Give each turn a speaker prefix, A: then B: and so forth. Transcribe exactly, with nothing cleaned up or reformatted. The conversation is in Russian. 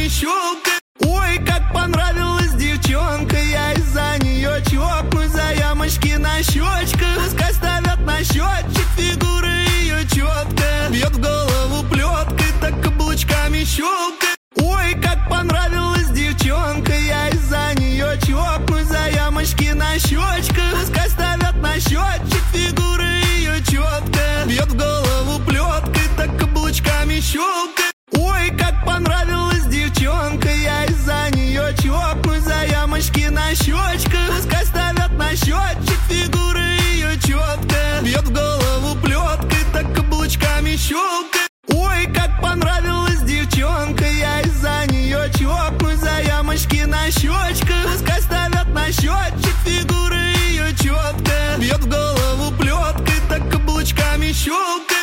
A: каблучками щелкает. Ой, как понравилась девчонка, я из-за нее чокнусь за ямочки на щечках. Пускай ставят на счетчик, фигура ее четкая, бьет в голову плеткой, так каблучками щелкает. Ой, как понравилась девчонка, я из-за нее чокнусь за ямочки на щечках. Пускай ставят на счетчик, фигура ее четкая, бьет в голову плеткой, так каблучками щелкает. Ой, как понравилась девчонка, я из-за нее чокнусь за ямочки на щечках. Пускай ставят на счетчик, фигура ее четкая, бьет в голову плеткой, так каблучками щелкает. Ой, как понравилась девчонка, я из-за нее чокнусь за ямочки на щечках. Пускай ставят на счетчик, фигура ее четкая, бьет в голову плеткой, так каблучками щелкает.